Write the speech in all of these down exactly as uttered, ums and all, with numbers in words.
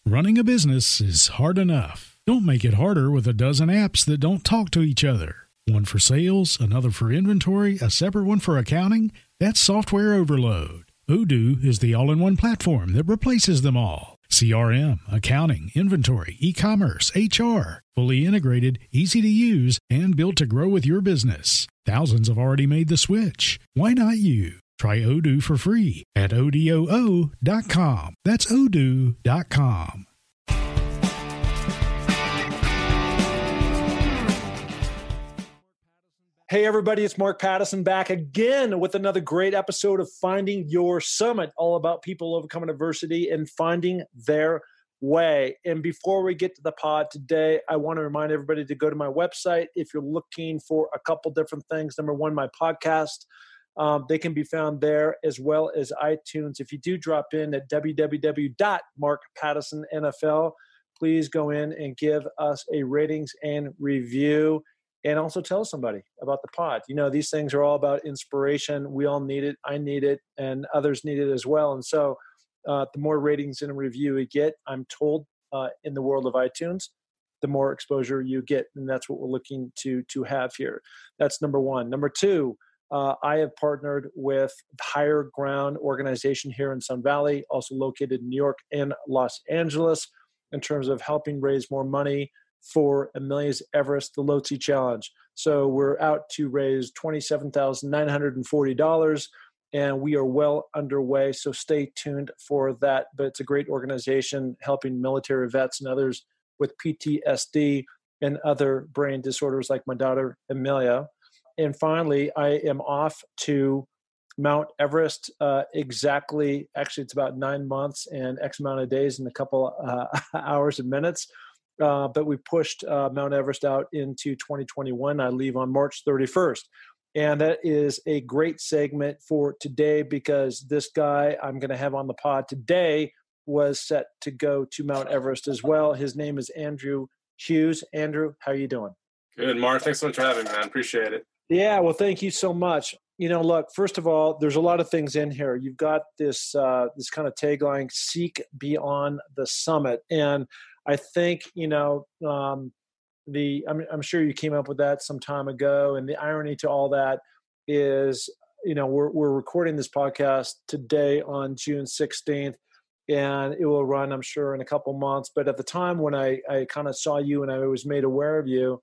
Running a business is hard enough. Don't make it harder with a dozen apps that don't talk to each other. One for sales, another for inventory, a separate one for accounting. That's software overload. Odoo is the all-in-one platform that replaces them all. C R M, accounting, inventory, e-commerce, H R. Fully integrated, easy to use, and built to grow with your business. Thousands have already made the switch. Why not you? Try Odoo for free at odoo dot com. That's odoo dot com. Hey, everybody, it's Mark Pattison back again with another great episode of Finding Your Summit, all about people overcoming adversity and finding their way. And before we get to the pod today, I want to remind everybody to go to my website if you're looking for a couple different things. Number one, my podcast. Um, they can be found there as well as iTunes. If you do drop in at w w w dot mark pattison n f l, please go in and give us a ratings and review. And also tell somebody about the pod. You know, these things are all about inspiration. We all need it. I need it. And others need it as well. And so uh, the more ratings and a review we get, I'm told uh, in the world of iTunes, the more exposure you get. And that's what we're looking to, to have here. That's number one. Number two, uh, I have partnered with Higher Ground organization here in Sun Valley, also located in New York and Los Angeles, in terms of helping raise more money for Amelia's Everest, the Lhotse Challenge. So we're out to raise twenty-seven thousand nine hundred forty dollars, and we are well underway. So stay tuned for that. But it's a great organization helping military vets and others with P T S D and other brain disorders like my daughter, Amelia. And finally, I am off to Mount Everest uh, exactly, actually it's about nine months and X amount of days and a couple uh, hours and minutes. Uh, but we pushed uh, Mount Everest out into twenty twenty-one. I leave on March thirty-first. And that is a great segment for today because this guy I'm going to have on the pod today was set to go to Mount Everest as well. His name is Andrew Hughes. Andrew, how are you doing? Good, Mark. Thanks so much for having me, man. Appreciate it. Yeah, well, thank you so much. You know, look, first of all, there's a lot of things in here. You've got this uh, this kind of tagline, seek beyond the summit. And I think, you know, um, the I'm, I'm sure you came up with that some time ago. And the irony to all that is, you know, we're we're recording this podcast today on June sixteenth, and it will run, I'm sure, in a couple months. But at the time when I, I kind of saw you and I was made aware of you,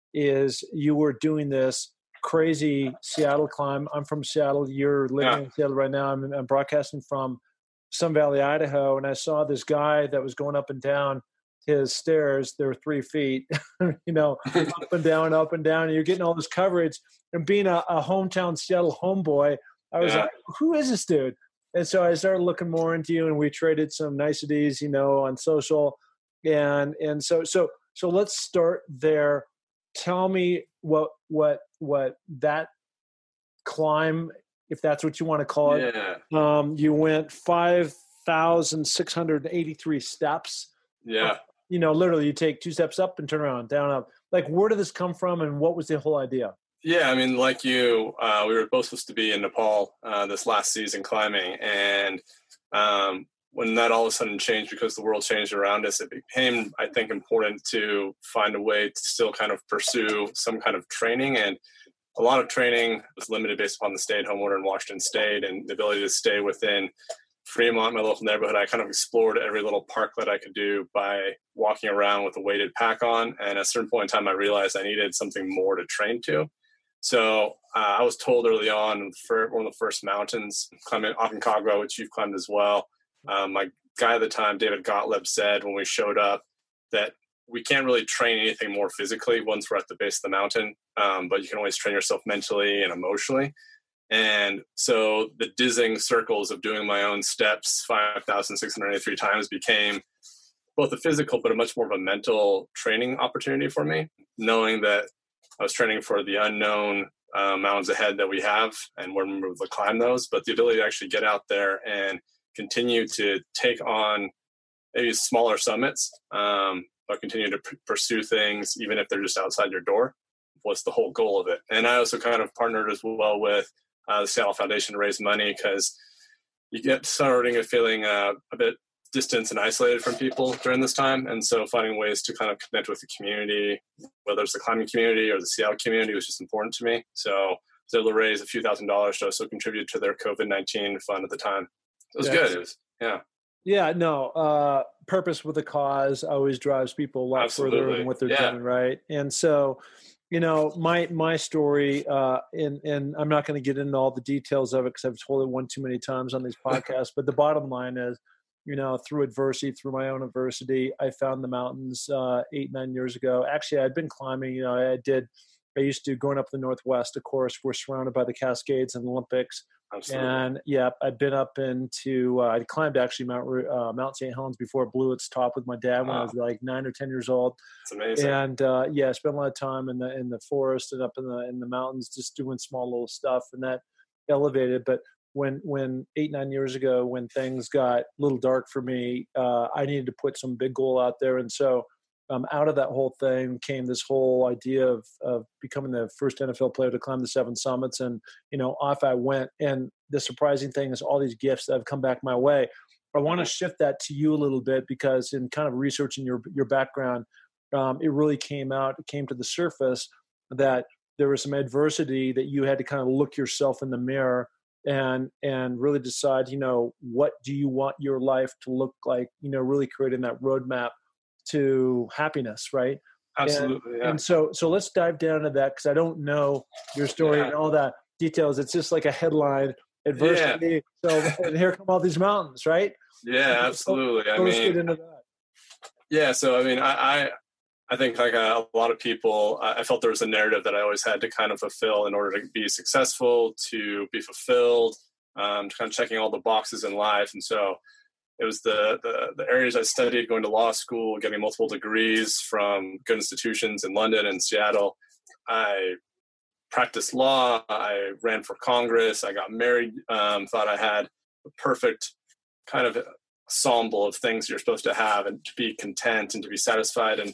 is you were doing this crazy Seattle climb. I'm from Seattle. You're living yeah. in Seattle right now. I'm, I'm broadcasting from Sun Valley, Idaho, and I saw this guy that was going up and down his stairs. They're three feet, you know, up and down, up and down. And you're getting all this coverage. And being a, a hometown Seattle homeboy, I was yeah. like, who is this dude? And so I started looking more into you, and we traded some niceties, you know, on social. And and so so so let's start there. Tell me what what what that climb, if that's what you want to call it. Yeah. Um, you went five thousand six hundred eighty-three steps. Yeah. You know, literally you take two steps up and turn around, down, up. Like, where did this come from, and what was the whole idea? Yeah, I mean, like you, uh, we were both supposed to be in Nepal uh, this last season climbing. And um, when that all of a sudden changed because the world changed around us, it became, I think, important to find a way to still kind of pursue some kind of training. And a lot of training was limited based upon the stay-at-home order in Washington State and the ability to stay within Fremont, my local neighborhood. I kind of explored every little park that I could do by walking around with a weighted pack on. And at a certain point in time, I realized I needed something more to train to. So uh, I was told early on for one of the first mountains, climbing Aconcagua, which you've climbed as well. Um, my guy at the time, David Gottlieb, said when we showed up that we can't really train anything more physically once we're at the base of the mountain, um, but you can always train yourself mentally and emotionally. And so the dizzying circles of doing my own steps five thousand six hundred eighty-three times became both a physical, but a much more of a mental training opportunity for me, knowing that I was training for the unknown uh, mountains ahead that we have and when we would climb those, but the ability to actually get out there and continue to take on maybe smaller summits, um, but continue to p- pursue things, even if they're just outside your door, was the whole goal of it. And I also kind of partnered as well with uh, the Seattle Foundation to raise money, because you get starting to feeling uh, a bit distance and isolated from people during this time. And so finding ways to kind of connect with the community, whether it's the climbing community or the Seattle community, was just important to me. So I was able to raise a few thousand dollars to also contribute to their COVID nineteen fund at the time. It was yes. good. It was, yeah. Yeah, no, uh, purpose with a cause always drives people a lot Absolutely. further than what they're yeah. doing, right? And so, you know, my my story, uh, and and I'm not going to get into all the details of it because I've told it one too many times on these podcasts. But the bottom line is, you know, through adversity, through my own adversity, I found the mountains uh, eight nine years ago. Actually, I'd been climbing. You know, I did. I used to growing up in the Northwest. Of course, we're surrounded by the Cascades and Olympics. Absolutely. And yeah, I'd been up into, uh, I climbed actually Mount uh, Mount Saint Helens before it blew its top with my dad when wow. I was like nine or ten years old. It's amazing. And uh, yeah, I spent a lot of time in the in the forest and up in the in the mountains, just doing small little stuff, and that elevated. But when when eight nine years ago, when things got a little dark for me, uh, I needed to put some big goal out there, and so. Um, out of that whole thing came this whole idea of, of becoming the first N F L player to climb the seven summits. And, you know, off I went. And the surprising thing is all these gifts that have come back my way. I want to shift that to you a little bit because in kind of researching your, your background, um, it really came out, it came to the surface that there was some adversity that you had to kind of look yourself in the mirror and, and really decide, you know, what do you want your life to look like, you know, really creating that roadmap to happiness, right? Absolutely. And, yeah. and so, so let's dive down into that because I don't know your story yeah. and all that details. It's just like a headline, adversity. Yeah. So, and here come all these mountains, right? Yeah, absolutely. So, I so mean, let's get into that. Yeah. So, I mean, I, I, I think like a, a lot of people, I felt there was a narrative that I always had to kind of fulfill in order to be successful, to be fulfilled, um, to kind of checking all the boxes in life, and so. It was the, the the areas I studied, going to law school, getting multiple degrees from good institutions in London and Seattle. I practiced law. I ran for Congress. I got married. Um, thought I had the perfect kind of ensemble of things you're supposed to have and to be content and to be satisfied. And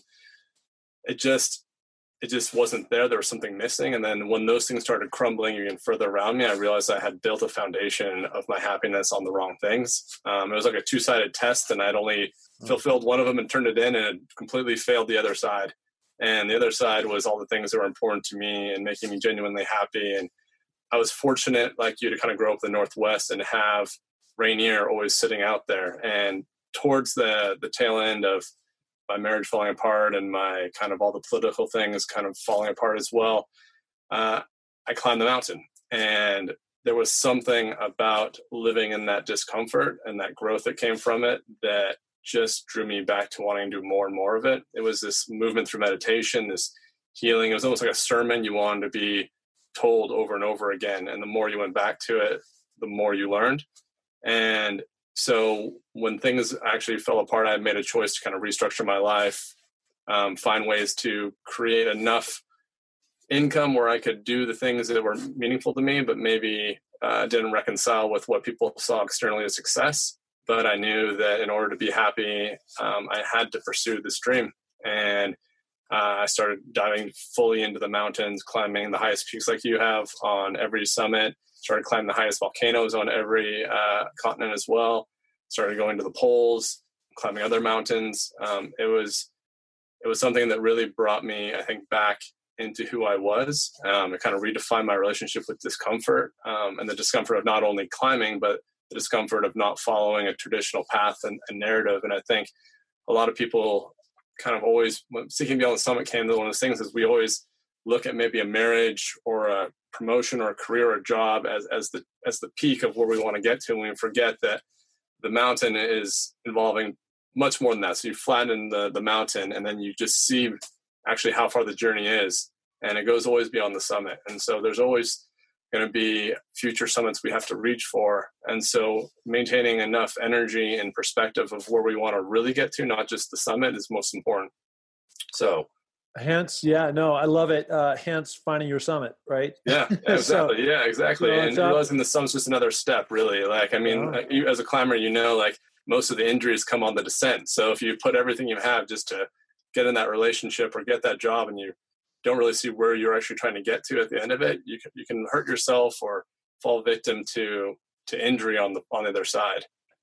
it just it just wasn't there. There was something missing. And then when those things started crumbling even further around me, I realized I had built a foundation of my happiness on the wrong things. Um, it was like a two-sided test, and I'd only fulfilled one of them and turned it in, and it completely failed the other side. And the other side was all the things that were important to me and making me genuinely happy. And I was fortunate, like you, to kind of grow up in the Northwest and have Rainier always sitting out there. And towards the the tail end of my marriage falling apart and my kind of all the political things kind of falling apart as well, uh, I climbed the mountain. And there was something about living in that discomfort and that growth that came from it that just drew me back to wanting to do more and more of it. It was this movement through meditation, this healing. It was almost like a sermon you wanted to be told over and over again. And the more you went back to it, the more you learned. And so when things actually fell apart, I made a choice to kind of restructure my life, um, find ways to create enough income where I could do the things that were meaningful to me, but maybe uh, didn't reconcile with what people saw externally as success. But I knew that in order to be happy, um, I had to pursue this dream. And uh, I started diving fully into the mountains, climbing the highest peaks like you have on every summit, started climbing the highest volcanoes on every uh, continent as well, started going to the poles, climbing other mountains. Um, it was it was something that really brought me, I think, back into who I was. Um, it kind of redefined my relationship with discomfort, um, and the discomfort of not only climbing, but the discomfort of not following a traditional path and, and narrative. And I think a lot of people kind of always, when Seeking Beyond the Summit came to one of those things is we always look at maybe a marriage or a promotion or a career or a job as, as the as the peak of where we want to get to, and we forget that the mountain is involving much more than that. So you flatten the, the mountain, and then you just see actually how far the journey is, and it goes always beyond the summit. And so there's always going to be future summits we have to reach for. And so maintaining enough energy and perspective of where we want to really get to, not just the summit, is most important. So hence, yeah, no, I love it. Uh, hence finding your summit, right? Yeah, exactly. so, yeah, exactly. So and realizing the summit's just another step, really. Like, I mean, yeah. you, as a climber, you know, like most of the injuries come on the descent. So if you put everything you have just to get in that relationship or get that job, and you don't really see where you're actually trying to get to at the end of it, you can, you can hurt yourself or fall victim to to injury on the on the other side.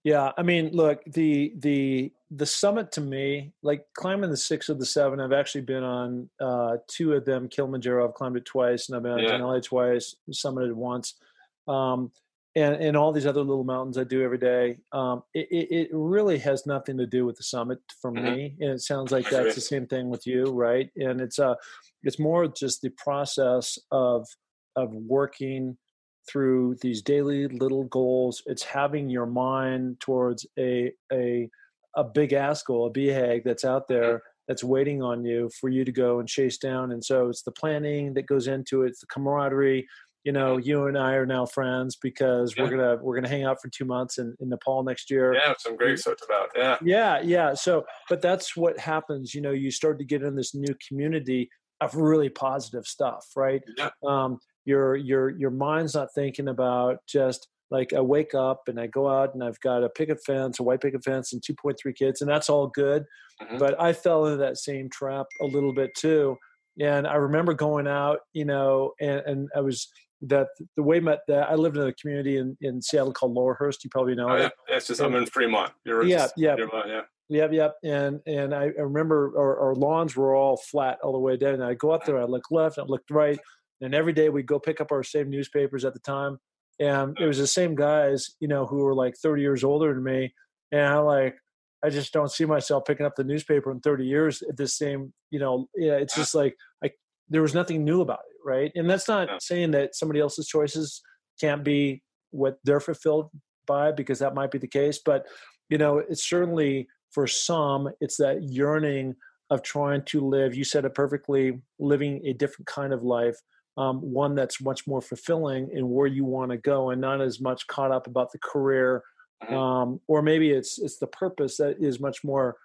Yeah, I mean, look, the the the summit to me, like climbing the six of the seven, I've actually been on uh, two of them. Kilimanjaro, I've climbed it twice, and I've been on Yeah. Denali twice, summited once, um, and and all these other little mountains I do every day. Um, it, it, it really has nothing to do with the summit for Mm-hmm. me, and it sounds like I that's agree. the same thing with you, right? And it's uh, it's more just the process of of working through these daily little goals. It's having your mind towards a a a big ass goal, a B HAG that's out there that's waiting on you for you to go and chase down. And so it's the planning that goes into it, it's the camaraderie. You know, you and I are now friends because Yeah. we're gonna we're gonna hang out for two months in, in Nepal next year. Yeah, some great stuff about. Yeah. Yeah, yeah. So, but that's what happens. You know, you start to get in this new community of really positive stuff, right? Yeah. Um, your your your mind's not thinking about just like I wake up and I go out and I've got a picket fence, a white picket fence, and two point three kids, and that's all good. Mm-hmm. But I fell into that same trap a little bit too, and I remember going out, you know, and, and I was that the way met that I lived in a community in, in Seattle called Lowerhurst. You probably know Oh, it. yeah. yeah, it's just and, I'm in Fremont. You're yeah, just, yeah. Fremont, yeah. Yep, yep. And and I, I remember our, our lawns were all flat all the way down. And I go up there, I look left, I looked right, and every day we'd go pick up our same newspapers at the time. And it was the same guys, you know, who were like thirty years older than me. And I'm like, I just don't see myself picking up the newspaper in thirty years at the same, you know, yeah, it's just like, I, there was nothing new about it, right? And that's not saying that somebody else's choices can't be what they're fulfilled by, because that might be the case. But, you know, it's certainly, for some, it's that yearning of trying to live, you said it perfectly, living a different kind of life, um, one that's much more fulfilling in where you want to go and not as much caught up about the career. Um, or maybe it's it's the purpose that is much more,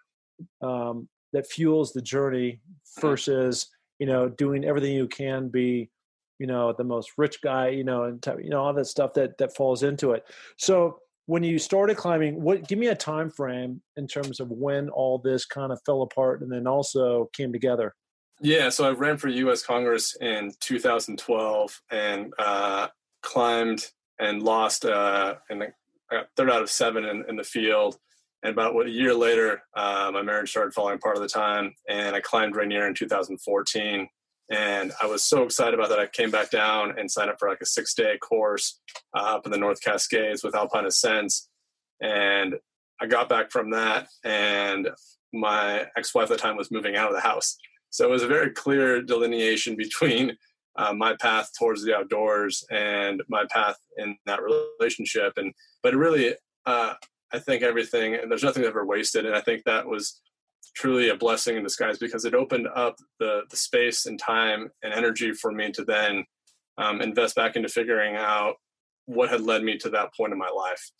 um, that fuels the journey versus, you know, doing everything you can be, you know, the most rich guy, you know, and, you know, all that stuff that that falls into it. So when you started climbing, what give me a time frame in terms of when all this kind of fell apart and then also came together? Yeah, so I ran for U S Congress in two thousand twelve and uh, climbed and lost uh, and I got third out of seven in, in the field. And about what, a year later, uh, my marriage started falling apart at the time, and I climbed Rainier in two thousand fourteen. And I was so excited about that. I came back down and signed up for like a six day course uh, up in the North Cascades with Alpine Ascents. And I got back from that, and my ex-wife at the time was moving out of the house. So it was a very clear delineation between uh, my path towards the outdoors and my path in that relationship. And, but really, uh, I think everything, and there's nothing ever wasted. And I think that was truly a blessing in disguise, because it opened up the the space and time and energy for me to then um, invest back into figuring out what had led me to that point in my life.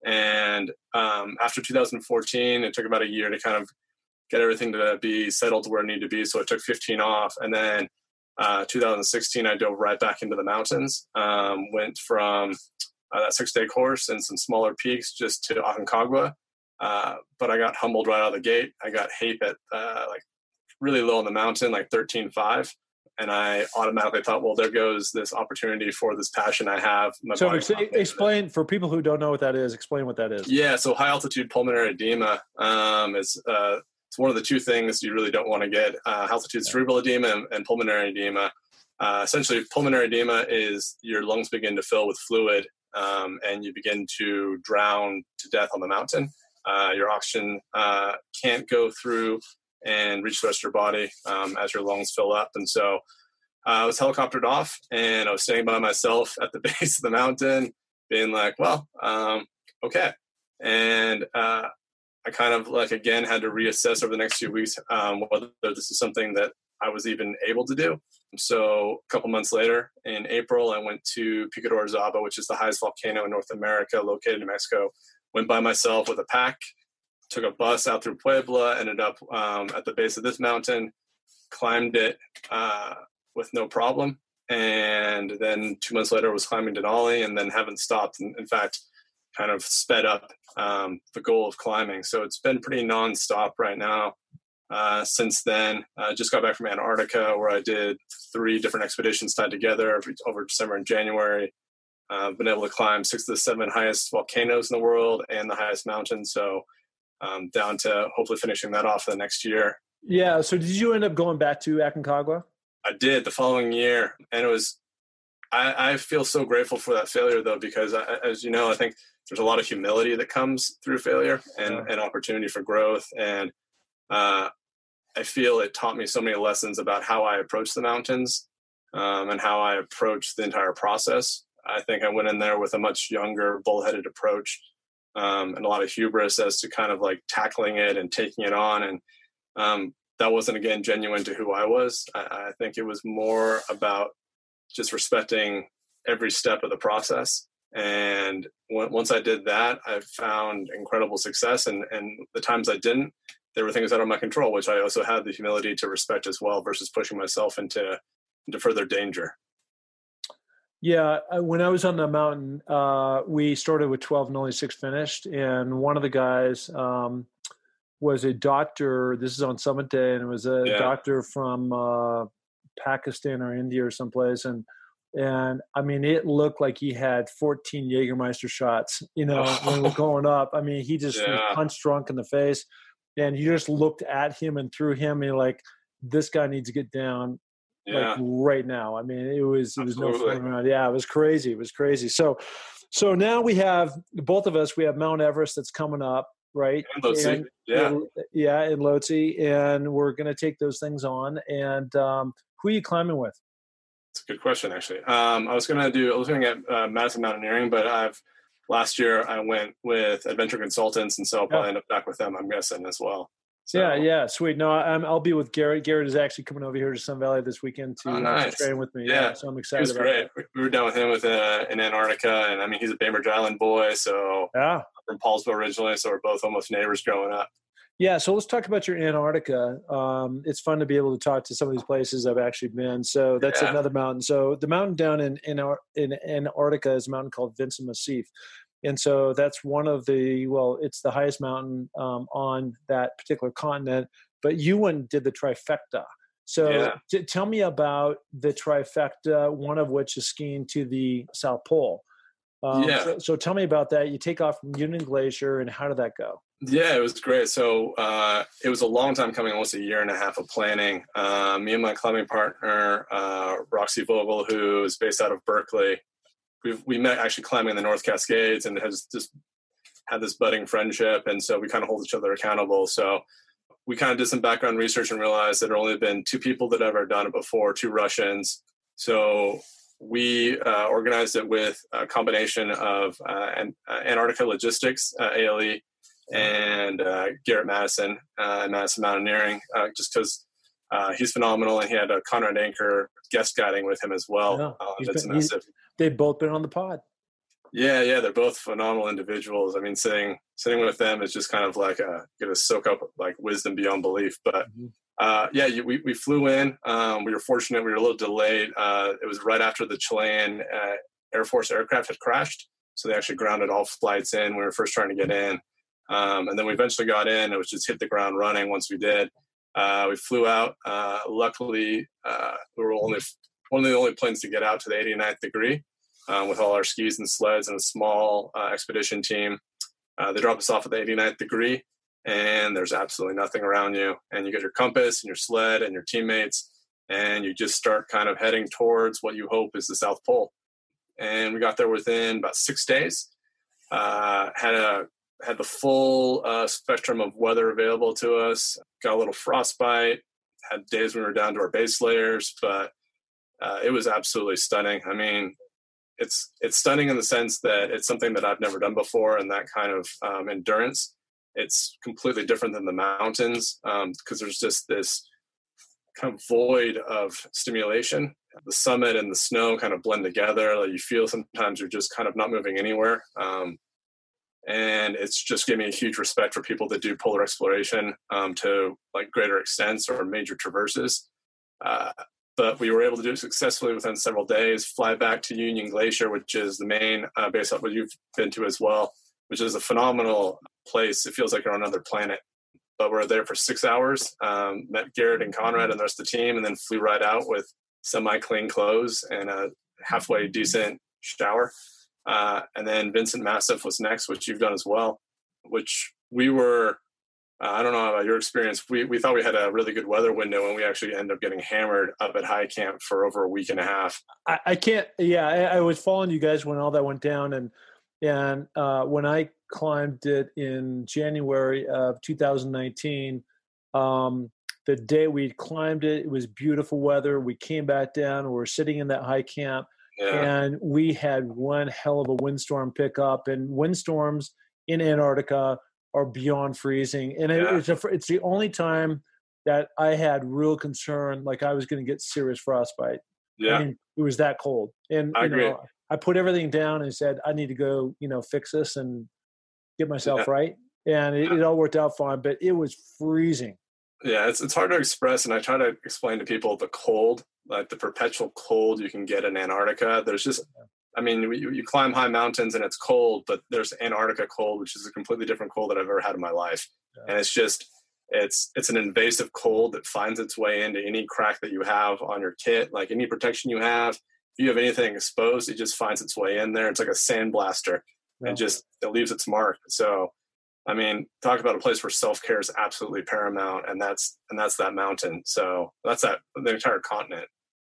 And um, after two thousand fourteen, it took about a year to kind of get everything to be settled to where it needed to be. So it took fifteen off. And then uh, two thousand sixteen, I dove right back into the mountains, um, went from uh, that six day course and some smaller peaks just to Aconcagua. Uh, but I got humbled right out of the gate. I got H A P E at uh, like really low on the mountain, like thirteen five. And I automatically thought, well, there goes this opportunity for this passion I have. My so ex- explain, for people who don't know what that is, explain what that is. Yeah, so high altitude pulmonary edema um, is uh, it's one of the two things you really don't want to get. Uh, high altitude cerebral edema and, and pulmonary edema. Uh, essentially, pulmonary edema is your lungs begin to fill with fluid um, and you begin to drown to death on the mountain. Uh, your oxygen uh, can't go through and reach the rest of your body um, as your lungs fill up. And so uh, I was helicoptered off, and I was standing by myself at the base of the mountain being like, well, um, okay. And uh, I kind of like, again, had to reassess over the next few weeks um, whether this is something that I was even able to do. So a couple months later, in April, I went to Pico de Orizaba, which is the highest volcano in North America, located in Mexico. Went by myself with a pack, took a bus out through Puebla, ended up um, at the base of this mountain, climbed it uh, with no problem. And then two months later, was climbing Denali, and then haven't stopped. In, in fact, kind of sped up um, the goal of climbing. So it's been pretty nonstop right now. Uh, since then, I uh, just got back from Antarctica, where I did three different expeditions tied together over December and January. uh, I've been able to climb six of the seven highest volcanoes in the world and the highest mountain. So um, down to hopefully finishing that off the next year. Yeah. So did you end up going back to Aconcagua? I did the following year. And it was, I, I feel so grateful for that failure, though, because I, as you know, I think there's a lot of humility that comes through failure and, Yeah. and opportunity for growth. And uh, I feel it taught me so many lessons about how I approach the mountains um, and how I approach the entire process. I think I went in there with a much younger, bullheaded approach um, and a lot of hubris as to kind of like tackling it and taking it on. And um, that wasn't, again, genuine to who I was. I, I think it was more about just respecting every step of the process. And w- once I did that, I found incredible success. And, and the times I didn't, there were things out of my control, which I also had the humility to respect as well versus pushing myself into, into further danger. Yeah, when I was on the mountain, uh, we started with twelve and only six finished. And one of the guys um, was a doctor. This is on Summit Day, and it was a Yeah. doctor from uh, Pakistan or India or someplace. And and I mean, it looked like he had fourteen Jägermeister shots. You know, when we were going up. I mean, he just Yeah. was punch drunk in the face, and you just looked at him and through him, and you're like, this guy needs to get down. Yeah. Like right now. I mean, it was it was no Absolutely. fun around. Yeah, it was crazy. It was crazy. So so now we have both of us, we have Mount Everest that's coming up, right? And Lhotse. Yeah. and- yeah, in Lhotse, and we're gonna take those things on. And um, who are you climbing with? It's a good question, actually. Um, I was going to do, I was going to get uh, Madison Mountaineering, but I've, last year I went with Adventure Consultants, and so I'll probably Yeah. end up back with them, I'm guessing, as well. So, Yeah, yeah, sweet. No, I'm, I'll be with Garrett. Garrett is actually coming over here to Sun Valley this weekend to, Oh, uh, to nice. train with me. Yeah. Yeah, so I'm He excited was about great. that. We were down with him with uh, in Antarctica, and I mean, he's a Bainbridge Island boy, so Yeah. I'm from Paulsville originally, so we're both almost neighbors growing up. Yeah, so let's talk about your Antarctica. Um, it's fun to be able to talk to some of these places I've actually been. So that's Yeah. another mountain. So the mountain down in in, Ar- in Antarctica is a mountain called Vincent Massif, and so that's one of the well, it's the highest mountain um, on that particular continent. But you went and did the trifecta. So Yeah. t- tell me about the trifecta. One of which is skiing to the South Pole. Um, Yeah. So, so tell me about that. You take off from Union Glacier, and how did that go? Yeah, it was great. So uh, it was a long time coming, almost a year and a half of planning. Uh, me and my climbing partner, uh, Roxy Vogel, who is based out of Berkeley, we we met actually climbing the North Cascades and has just had this budding friendship. And so we kind of hold each other accountable. So we kind of did some background research and realized that there had only been two people that ever done it before, two Russians. So we uh, organized it with a combination of uh, An- uh, Antarctica Logistics, uh, A L E, and uh, Garrett Madison, uh, Madison Mountaineering, uh, just because uh, he's phenomenal, and he had a Conrad Anker guest guiding with him as well. Yeah, Uh, he's that's been- he's- massive. They've both been on the pod. Yeah, yeah, they're both phenomenal individuals. I mean, sitting sitting with them is just kind of like a get to soak up like wisdom beyond belief. But uh, yeah, you, we we flew in. Um, we were fortunate. We were a little delayed. Uh, it was right after the Chilean uh, Air Force aircraft had crashed, so they actually grounded all flights in. We were first trying to get in, um, and then we eventually got in. It was just hit the ground running once we did. Uh, we flew out. Uh, luckily, uh, we were only one of the only planes to get out to the eighty-ninth degree. Um, with all our skis and sleds and a small uh, expedition team. Uh, they drop us off at the eighty-ninth degree, and there's absolutely nothing around you. And you get your compass and your sled and your teammates, and you just start kind of heading towards what you hope is the South Pole. And we got there within about six days. Uh, had a had the full uh, spectrum of weather available to us. Got a little frostbite. Had days when we were down to our base layers, but uh, it was absolutely stunning. I mean, It's it's stunning in the sense that it's something that I've never done before, and that kind of um, endurance. It's completely different than the mountains because um, there's just this kind of void of stimulation. The summit and the snow kind of blend together. Like you feel sometimes you're just kind of not moving anywhere. Um, and it's just giving me a huge respect for people that do polar exploration um, to like greater extents or major traverses. Uh, But we were able to do it successfully within several days, fly back to Union Glacier, which is the main uh, base of what you've been to as well, which is a phenomenal place. It feels like you're on another planet. But we're there for six hours, um, met Garrett and Conrad and the rest of the team, and then flew right out with semi-clean clothes and a halfway decent shower. Uh, and then Vincent Massif was next, which you've done as well, which we were, uh, I don't know about your experience. We, we thought we had a really good weather window, and we actually ended up getting hammered up at high camp for over a week and a half. I, I can't, yeah, I, I was following you guys when all that went down. And, and uh, when I climbed it in January of two thousand nineteen, um, the day we climbed it, it was beautiful weather. We came back down, we were sitting in that high camp, yeah. and we had one hell of a windstorm pickup. And windstorms in Antarctica are beyond freezing. And it, yeah. it's, a, it's the only time that I had real concern, like I was going to get serious frostbite. Yeah. I mean, it was that cold. And I you agree. know, I put everything down and said, I need to go, you know, fix this and get myself yeah. right. And it, yeah. it all worked out fine, but it was freezing. Yeah, it's it's hard to express, and I try to explain to people the cold, like the perpetual cold you can get in Antarctica. There's just, I mean, you, you climb high mountains and it's cold, but there's Antarctica cold, which is a completely different cold that I've ever had in my life. Yeah. And it's just, it's it's an invasive cold that finds its way into any crack that you have on your kit, like any protection you have. If you have anything exposed, it just finds its way in there. It's like a sandblaster, yeah. and just it leaves its mark. So, I mean, talk about a place where self-care is absolutely paramount, and that's and that's that mountain. So that's that the entire continent.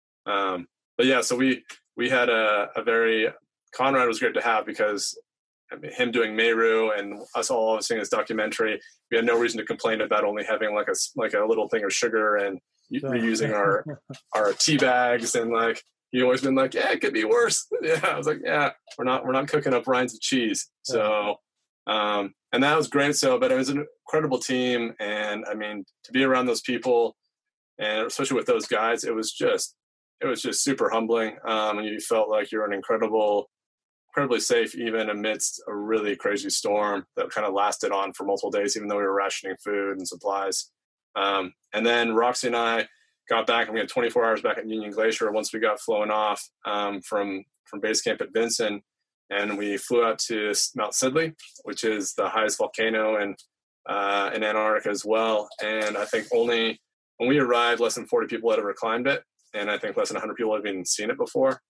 Um, but yeah, so we we had a, a very Conrad was great to have because I mean, him doing Meru and us all seeing his documentary, we had no reason to complain about only having like a like a little thing of sugar and reusing our our tea bags, and like he always been like, yeah, it could be worse. Yeah, I was like, yeah, we're not we're not cooking up rinds of cheese. So. Um, and that was great. So, but it was an incredible team. And I mean, to be around those people and especially with those guys, it was just, it was just super humbling. Um, and you felt like you're an incredible, incredibly safe, even amidst a really crazy storm that kind of lasted on for multiple days, even though we were rationing food and supplies. Um, and then Roxy and I got back, and we had twenty-four hours back at Union Glacier once we got flown off, um, from, from base camp at Vinson. And we flew out to Mount Sidley, which is the highest volcano in, uh, in Antarctica as well. And I think only when we arrived, less than forty people had ever climbed it. And I think less than one hundred people had even seen it before.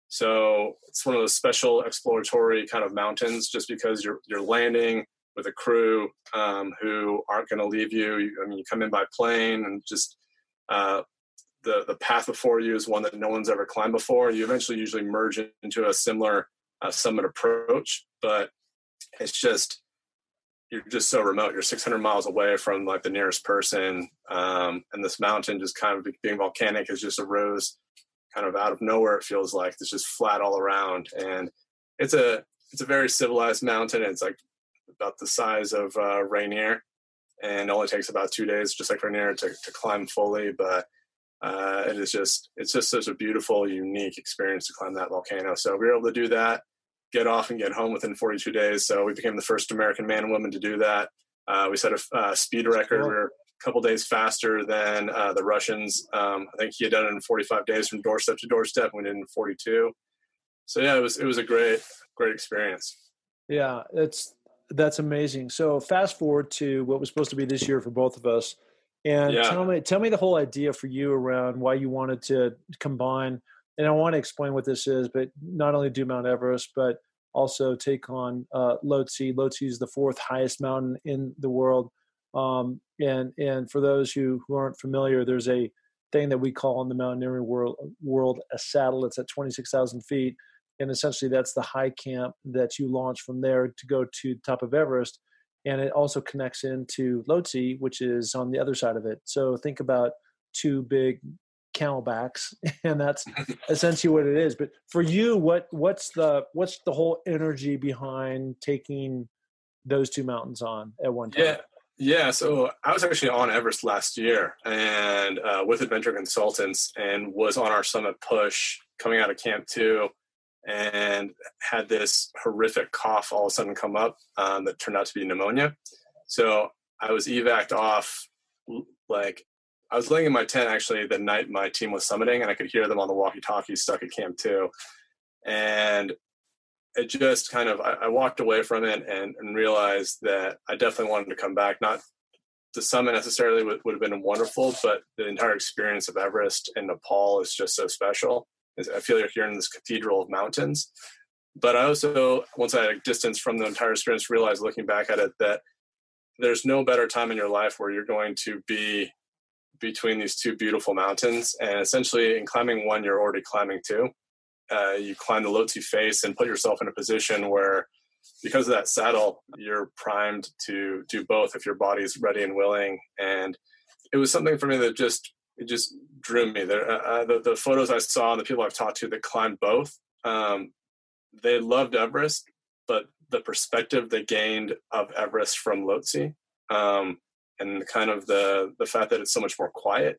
So it's one of those special exploratory kind of mountains, just because you're you're landing with a crew um, who aren't going to leave you. you. I mean, you come in by plane, and just uh, the, the path before you is one that no one's ever climbed before. You eventually usually merge into a similar Uh, summit approach, but it's just you're just so remote. You're six hundred miles away from like the nearest person, um, and this mountain just kind of being volcanic has just arose kind of out of nowhere. It feels like it's just flat all around, and it's a it's a very civilized mountain. It's like about the size of uh, Rainier, and it only takes about two days, just like Rainier, to to climb fully. But uh, it is just it's just such a beautiful, unique experience to climb that volcano. So we were able to do that, get off and get home within forty-two days. So we became the first American man and woman to do that. Uh, we set a uh, speed record. Cool. We were a couple days faster than uh, the Russians. Um, I think he had done it in forty-five days from doorstep to doorstep. We did it in forty-two. So yeah, it was it was a great great experience. Yeah, it's that's amazing. So fast forward to what was supposed to be this year for both of us, and yeah. tell me tell me the whole idea for you around why you wanted to combine. And I want to explain what this is, but not only do Mount Everest, but also take on uh, Lhotse. Lhotse is the fourth highest mountain in the world. Um, and and for those who, who aren't familiar, there's a thing that we call in the mountaineering world, world a saddle. It's at twenty-six thousand feet. And essentially that's the high camp that you launch from there to go to the top of Everest. And it also connects into Lhotse, which is on the other side of it. So think about two big camelbacks, and that's essentially what it is. But for you, what what's the what's the whole energy behind taking those two mountains on at one time? Yeah, yeah. So I was actually on Everest last year, and uh, with Adventure Consultants, and was on our summit push coming out of Camp Two, and had this horrific cough all of a sudden come up um, that turned out to be pneumonia. So I was evac'd off, like. I was laying in my tent actually the night my team was summiting, and I could hear them on the walkie-talkie stuck at Camp Two. And it just kind of, I, I walked away from it and, and realized that I definitely wanted to come back. Not the summit necessarily would, would have been wonderful, but the entire experience of Everest and Nepal is just so special. I feel like you're in this cathedral of mountains. But I also, once I had a distance from the entire experience, realized looking back at it that there's no better time in your life where you're going to be between these two beautiful mountains. And essentially in climbing one, you're already climbing two. Uh, you climb the Lhotse face and put yourself in a position where, because of that saddle, you're primed to do both if your body's ready and willing. And it was something for me that just, it just drew me. There, uh, the, the photos I saw and the people I've talked to that climbed both, um, they loved Everest, but the perspective they gained of Everest from Lhotse, um, and kind of the, the fact that it's so much more quiet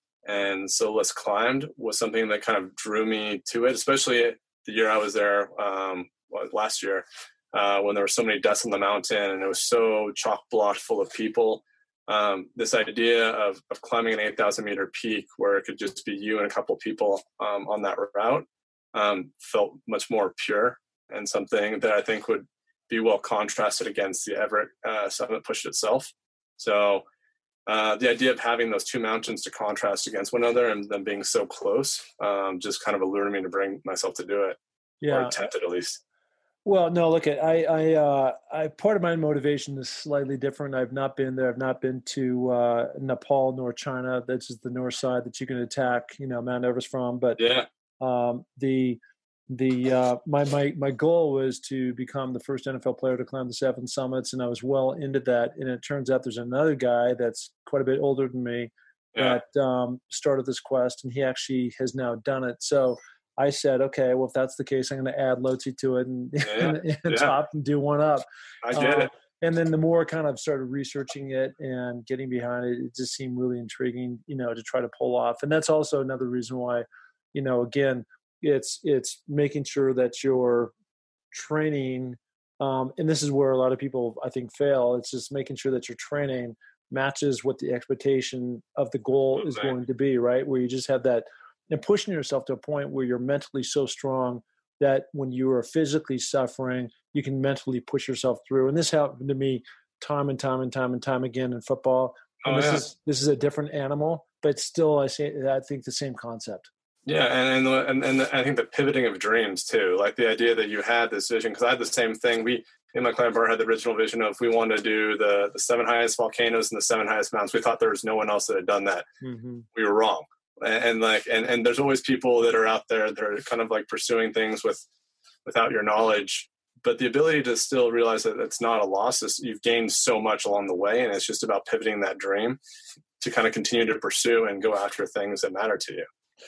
and so less climbed was something that kind of drew me to it, especially the year I was there, um, last year, uh, when there were so many deaths on the mountain and it was so chock blocked full of people. Um, this idea of, of climbing an eight thousand meter peak where it could just be you and a couple people um, on that route um, felt much more pure, and something that I think would be well contrasted against the Everett uh, summit push itself. So uh, the idea of having those two mountains to contrast against one another and them being so close um, just kind of allured me to bring myself to do it. Yeah. Or attempt it at least. Well, no, look, at I, I, uh, I, part of my motivation is slightly different. I've not been there. I've not been to uh, Nepal nor China. That's just the north side that you can attack, you know, Mount Everest from. But yeah, um, the, the, uh, my, my, my goal was to become the first N F L player to climb the seven summits. And I was well into that. And it turns out there's another guy that's quite a bit older than me yeah. that um, started this quest, and he actually has now done it. So I said, okay, well, if that's the case, I'm going to add Lhotse to it and, yeah, and, and yeah. top and do one up. I get uh, it. And then the more I kind of started researching it and getting behind it, it just seemed really intriguing, you know, to try to pull off. And that's also another reason why, you know, again, it's it's making sure that you're training. Um, and this is where a lot of people, I think, fail. It's just making sure that your training matches what the expectation of the goal okay. is going to be, right? Where you just have that, and pushing yourself to a point where you're mentally so strong that when you are physically suffering, you can mentally push yourself through. And this happened to me time and time and time and time again in football. And oh, this yeah. is this is a different animal, but still, I say I think the same concept. Yeah, and and and, and I think the pivoting of dreams too, like the idea that you had this vision. Because I had the same thing. We in my climb bar had the original vision of we wanted to do the the seven highest volcanoes and the seven highest mountains. We thought there was no one else that had done that. Mm-hmm. We were wrong. And, and like, and, and there's always people that are out there that are kind of like pursuing things with, without your knowledge, but the ability to still realize that it's not a loss is you've gained so much along the way. And it's just about pivoting that dream to kind of continue to pursue and go after things that matter to you.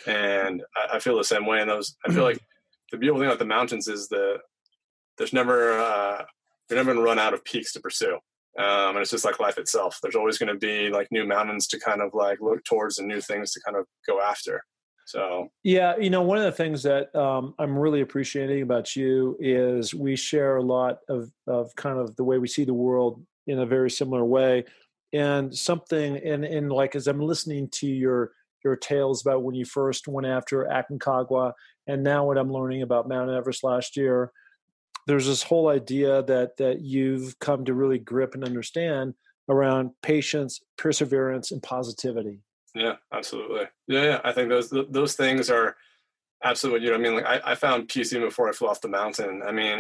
And I, I feel the same way. And those, I feel like the beautiful thing about the mountains is that there's never, uh, you're never going to run out of peaks to pursue. Um, and it's just like life itself. There's always going to be like new mountains to kind of like look towards and new things to kind of go after. So, yeah, you know, one of the things that um, I'm really appreciating about you is we share a lot of, of kind of the way we see the world in a very similar way. And something, and, and like, as I'm listening to your, your tales about when you first went after Aconcagua, and now what I'm learning about Mount Everest last year, there's this whole idea that that you've come to really grip and understand around patience, perseverance, and positivity. Yeah, absolutely. Yeah, yeah. I think those those things are absolutely. You know, I mean, like I, I found peace even before I flew off the mountain. I mean,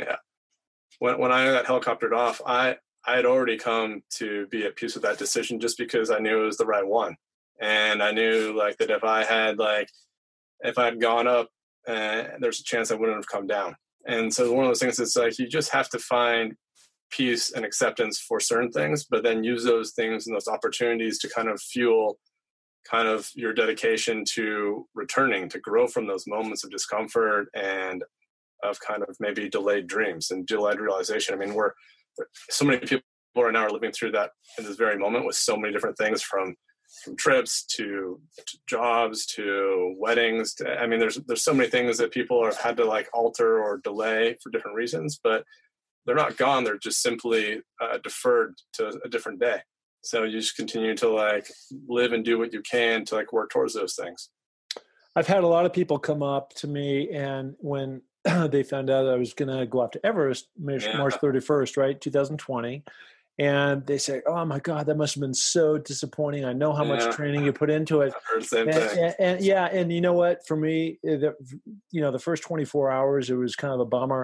when when I got helicoptered off, I I had already come to be at peace with that decision, just because I knew it was the right one, and I knew like that if I had like if I had gone up, uh, there's a chance I wouldn't have come down. And so one of those things is like you just have to find peace and acceptance for certain things, but then use those things and those opportunities to kind of fuel kind of your dedication to returning, to grow from those moments of discomfort and of kind of maybe delayed dreams and delayed realization. I mean, we're so many people right now are living through that in this very moment with so many different things, from from trips to, to jobs to weddings to, I mean, there's there's so many things that people have had to like alter or delay for different reasons, but they're not gone. They're just simply uh, deferred to a different day. So you just continue to like live and do what you can to like work towards those things. I've had a lot of people come up to me, and when they found out I was going to go up to Everest March, yeah. March thirty-first, right, two thousand twenty, and they say, "Oh my God, that must have been so disappointing. I know how yeah. much training you put into it." I've heard the same and, thing. And, and yeah, and you know what? For me, the, you know, the first twenty-four hours, it was kind of a bummer.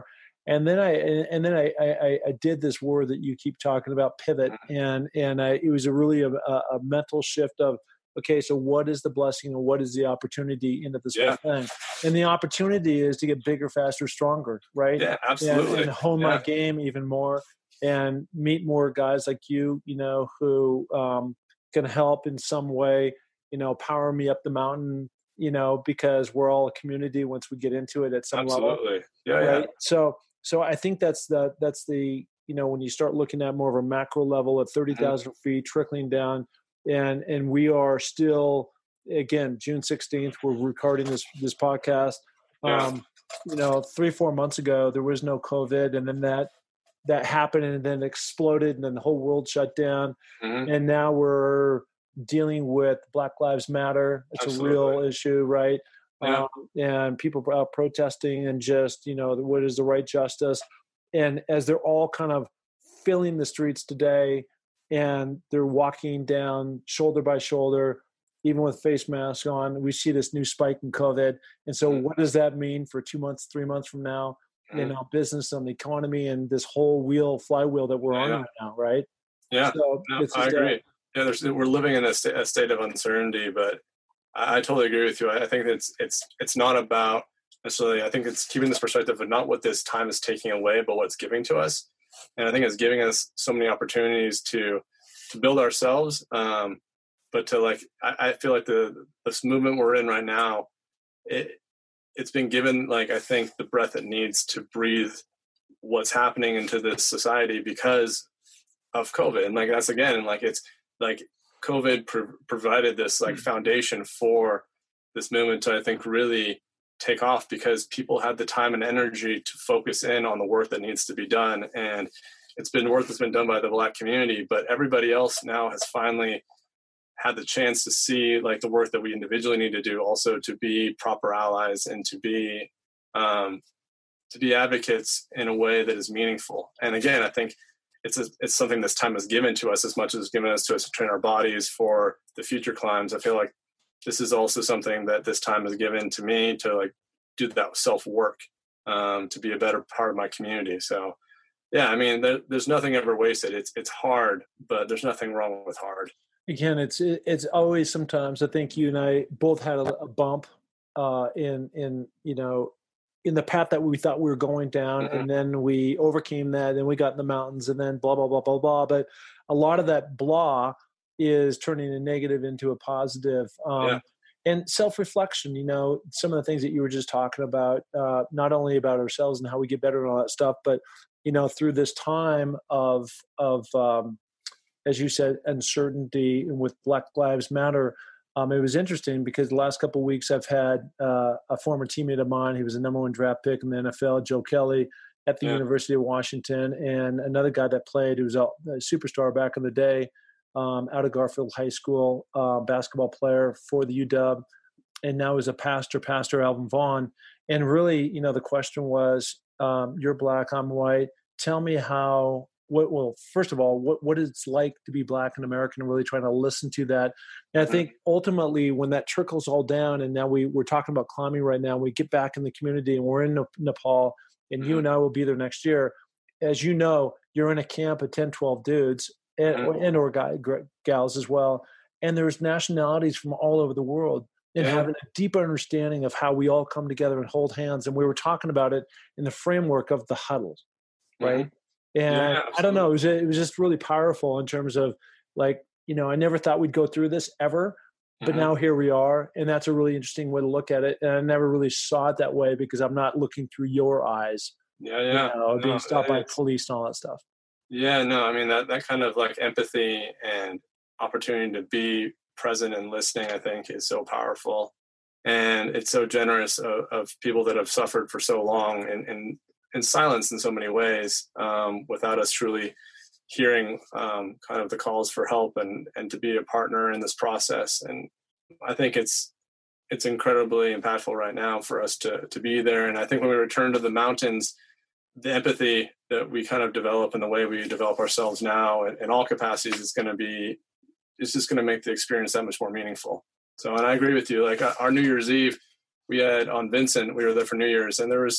And then I and then I, I, I did this word that you keep talking about, pivot, and and I, it was a really a, a mental shift of, okay, so what is the blessing and what is the opportunity into this Yeah. whole thing? And the opportunity is to get bigger, faster, stronger, right? Yeah, absolutely. And, and hone yeah. my game even more and meet more guys like you, you know, who um, can help in some way, you know, power me up the mountain, you know, because we're all a community once we get into it at some absolutely. level. Absolutely. Yeah, right? yeah. So, so I think that's the, that's the, you know, when you start looking at more of a macro level at thirty thousand mm-hmm. feet trickling down, and, and we are still, again, June sixteenth, we're recording this, this podcast. Yeah. Um, you know, three, four months ago, there was no COVID, and then that, that happened and then exploded, and then the whole world shut down. Mm-hmm. And now we're dealing with Black Lives Matter. It's Absolutely. a real issue, right? Yeah. Um, and people out protesting and just, you know, what is the right justice. And as they're all kind of filling the streets today and they're walking down shoulder by shoulder, even with face masks on, we see this new spike in COVID. And so mm-hmm. what does that mean for two months, three months from now mm-hmm. in our business and the economy and this whole wheel, flywheel that we're yeah. on right now, right? Yeah, so no, I agree. A, yeah, there's, we're living in a, st- a state of uncertainty, but I totally agree with you. I think it's it's it's not about necessarily. I think it's keeping this perspective of not what this time is taking away, but what's giving to us. And I think it's giving us so many opportunities to to build ourselves. Um, but to like, I, I feel like the this movement we're in right now, it it's been given like I think the breath it needs to breathe what's happening into this society because of COVID. And like that's again, like it's like. COVID pro- provided this like foundation for this movement to, I think, really take off because people had the time and energy to focus in on the work that needs to be done. And it's been work that's been done by the Black community, but everybody else now has finally had the chance to see like the work that we individually need to do also to be proper allies and to be, um, to be advocates in a way that is meaningful. And again, I think It's a, it's something this time has given to us as much as it's given us to us to train our bodies for the future climbs. I feel like this is also something that this time has given to me to like do that self-work, um, to be a better part of my community. So yeah, I mean, there, there's nothing ever wasted. It's, it's hard, but there's nothing wrong with hard. Again, it's, it's always sometimes I think you and I both had a, a bump uh, in, in, you know, in the path that we thought we were going down. Mm-hmm. And then we overcame that and we got in the mountains and then blah, blah, blah, blah, blah. But a lot of that blah is turning a negative into a positive. Um, yeah. And self-reflection, you know, some of the things that you were just talking about, uh, not only about ourselves and how we get better and all that stuff, but, you know, through this time of, of um, as you said, uncertainty and with Black Lives Matter, Um, it was interesting because the last couple of weeks I've had uh, a former teammate of mine. He was a number one draft pick in the N F L, Joe Kelly, at the yeah. University of Washington, and another guy that played who was a, a superstar back in the day um, out of Garfield High School, uh, basketball player for the U W, and now is a pastor, Pastor Alvin Vaughn. And really, you know, the question was, um, you're Black, I'm white. Tell me how what, well, first of all, what, what it's like to be Black in America, and really trying to listen to that. And I think ultimately when that trickles all down, and now we, we're talking about climbing right now, we get back in the community and we're in Nepal, and you and I will be there next year. As you know, you're in a camp of ten, twelve dudes and, and or guy, gals as well. And there's nationalities from all over the world, and yeah. having a deep understanding of how we all come together and hold hands. And we were talking about it in the framework of the huddle, right? Mm-hmm. And yeah, I don't know, it was, it was just really powerful in terms of like, you know, I never thought we'd go through this ever, but mm-hmm. now here we are. And that's a really interesting way to look at it. And I never really saw it that way because I'm not looking through your eyes. Yeah, yeah. You know, no, being stopped by police and all that stuff. Yeah, no, I mean, that, that kind of like empathy and opportunity to be present and listening, I think is so powerful. And it's so generous of, of people that have suffered for so long and, and in silence in so many ways, um, without us truly hearing um, kind of the calls for help and, and to be a partner in this process. And I think it's it's incredibly impactful right now for us to to be there. And I think when we return to the mountains, the empathy that we kind of develop and the way we develop ourselves now in, in all capacities is going to be, it's just going to make the experience that much more meaningful. So, and I agree with you, like our New Year's Eve, we had on Vincent, we were there for New Year's, and there was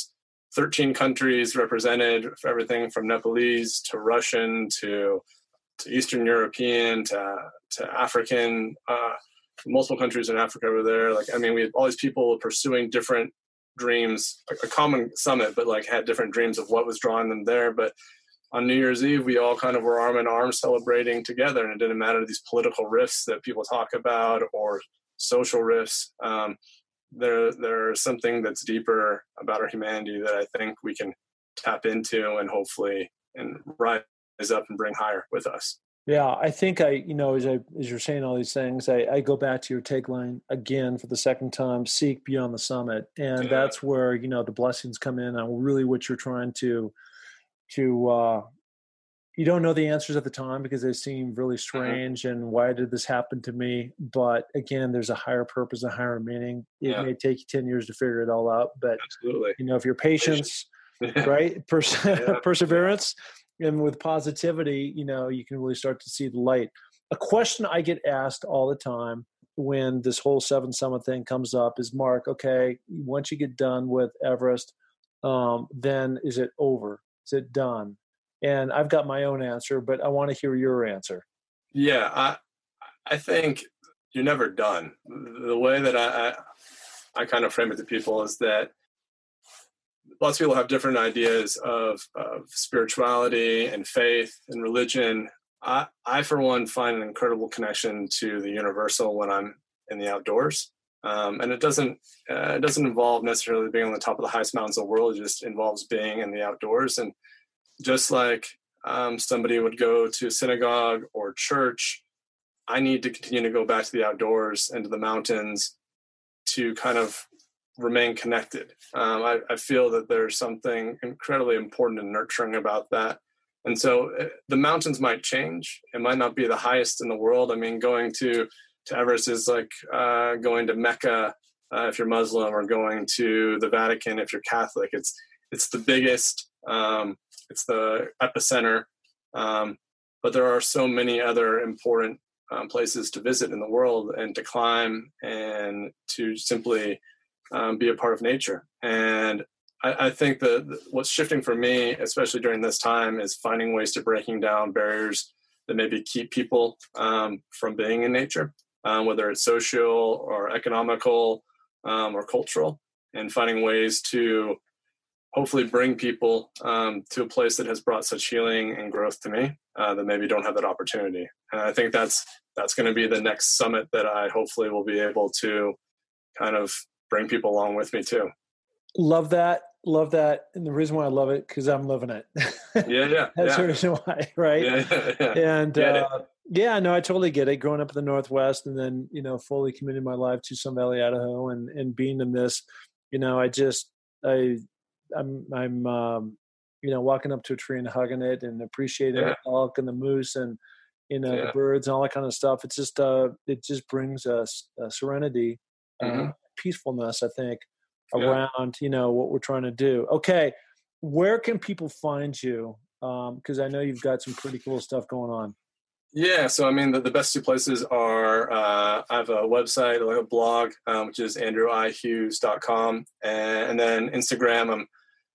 thirteen countries represented, for everything from Nepalese to Russian to to Eastern European to to African, uh, multiple countries in Africa over there. Like, I mean, we had all these people pursuing different dreams, a, a common summit, but like had different dreams of what was drawing them there. But on New Year's Eve, we all kind of were arm in arm celebrating together, and it didn't matter these political rifts that people talk about or social rifts. Um, there, there's something that's deeper about our humanity that I think we can tap into and hopefully and rise up and bring higher with us. Yeah, I think I, you know, as I as you're saying all these things, I, I go back to your tagline again for the second time: seek beyond the summit, and yeah. that's where, you know, the blessings come in on really what you're trying to to. Uh, you don't know the answers at the time because they seem really strange, mm-hmm. and why did this happen to me? But again, there's a higher purpose, a higher meaning. It yeah. may take you ten years to figure it all out, but absolutely, you know, if you're patience, right, Pers- yeah. perseverance. And with positivity, you know, you can really start to see the light. A question I get asked all the time when this whole Seven Summit thing comes up is, Mark, okay, once you get done with Everest, um, then is it over? Is it done? And I've got my own answer, but I want to hear your answer. Yeah, I I think you're never done. The way that I, I, I kind of frame it to people is that lots of people have different ideas of, of spirituality and faith and religion. I, I, for one, find an incredible connection to the universal when I'm in the outdoors. Um, and it doesn't uh, it doesn't involve necessarily being on the top of the highest mountains of the world. It just involves being in the outdoors. And just like um, somebody would go to synagogue or church, I need to continue to go back to the outdoors and to the mountains to kind of remain connected. Um, I, I feel that there's something incredibly important and nurturing about that. And so uh, the mountains might change. It might not be the highest in the world. I mean, going to, to Everest is like uh, going to Mecca uh, if you're Muslim, or going to the Vatican if you're Catholic. It's it's the biggest, um, it's the epicenter. Um, but there are so many other important um, places to visit in the world and to climb and to simply Um, be a part of nature. And I, I think that what's shifting for me, especially during this time, is finding ways to breaking down barriers that maybe keep people um, from being in nature, um, whether it's social or economical um, or cultural, and finding ways to hopefully bring people um, to a place that has brought such healing and growth to me uh, that maybe don't have that opportunity. And I think that's that's going to be the next summit that I hopefully will be able to kind of bring people along with me too. Love that. Love that. And the reason why I love it, because I'm living it. Yeah, yeah. That's yeah. the reason why, right? Yeah, yeah, yeah. And uh, yeah, no, I totally get it. Growing up in the Northwest and then, you know, fully committing my life to Sun Valley, Idaho, and, and being in this, you know, I just, I, I'm, I'm, um, you know, walking up to a tree and hugging it and appreciating yeah. the elk and the moose and, you know, yeah. the birds and all that kind of stuff. It's just, uh, it just brings us a serenity, mm-hmm. uh, peacefulness, I think, around, yeah. you know, what we're trying to do. Okay. Where can people find you? Um, cause I know you've got some pretty cool stuff going on. Yeah. So, I mean, the, the best two places are, uh, I have a website, like a blog, um, which is andrew i hughes dot com. And, and then Instagram, I'm,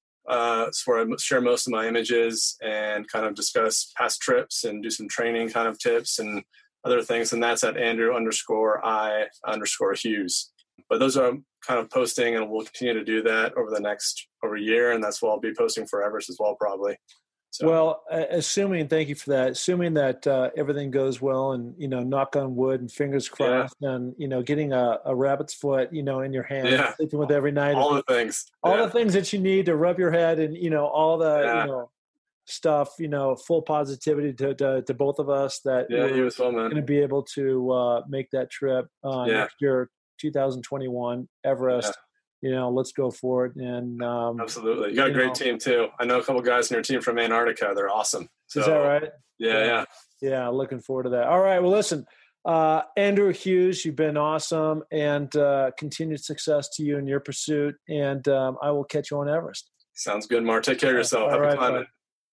uh, it's where I share most of my images and kind of discuss past trips and do some training kind of tips and other things. And that's at Andrew underscore I underscore Hughes. But those are kind of posting, and we'll continue to do that over the next over a year, and that's what I'll be posting for Everest as well, probably. So. Well, assuming, thank you for that. Assuming that uh, everything goes well, and you know, knock on wood, and fingers crossed, yeah. and you know, getting a, a rabbit's foot, you know, in your hand, yeah. sleeping with every night, all the things, all yeah. the things that you need to rub your head, and you know, all the yeah. you know stuff, you know, full positivity to to, to both of us that yeah, we're well, going to be able to uh, make that trip uh, yeah. next year. two thousand twenty-one Everest, yeah. you know, let's go for it. And um, absolutely, you got a great know. team too. I know a couple guys in your team from Antarctica. They're awesome. So, is that right? Yeah, yeah, yeah, yeah. Looking forward to that. All right. Well, listen, uh, Andrew Hughes, you've been awesome, and uh, continued success to you in your pursuit. And um, I will catch you on Everest. Sounds good, Mark. Take care of yourself. Happy right, climbing. Bye.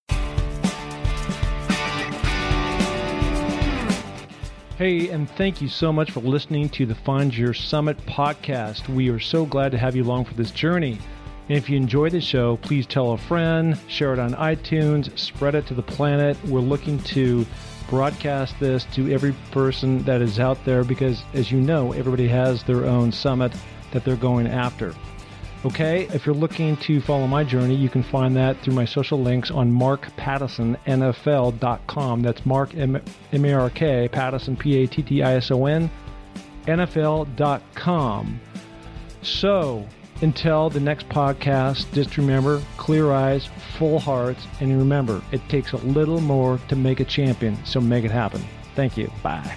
Hey, and thank you so much for listening to the Find Your Summit podcast. We are so glad to have you along for this journey. And if you enjoy the show, please tell a friend, share it on iTunes, spread it to the planet. We're looking to broadcast this to every person that is out there because, as you know, everybody has their own summit that they're going after. Okay, if you're looking to follow my journey, you can find that through my social links on mark pattison N F L dot com. That's Mark, M A R K, Pattison, P A T T I S O N, N F L dot com. So, until the next podcast, just remember, clear eyes, full hearts, and remember, it takes a little more to make a champion, so make it happen. Thank you. Bye.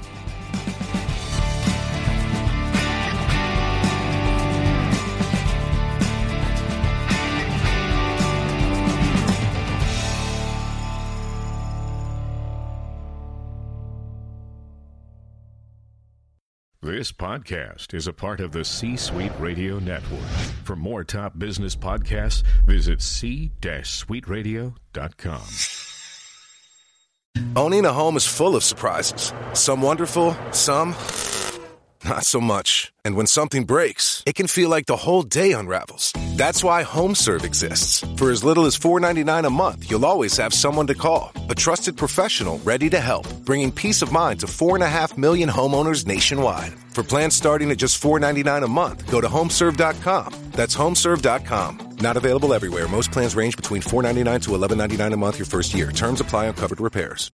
This podcast is a part of the C-Suite Radio Network. For more top business podcasts, visit c suite radio dot com. Owning a home is full of surprises. Some wonderful, some not so much. And when something breaks, it can feel like the whole day unravels. That's why HomeServe exists. For as little as four dollars and ninety-nine cents a month, you'll always have someone to call. A trusted professional ready to help, bringing peace of mind to four point five million homeowners nationwide. For plans starting at just four dollars and ninety-nine cents a month, go to home serve dot com. That's home serve dot com. Not available everywhere. Most plans range between four dollars and ninety-nine cents to eleven dollars and ninety-nine cents a month your first year. Terms apply on covered repairs.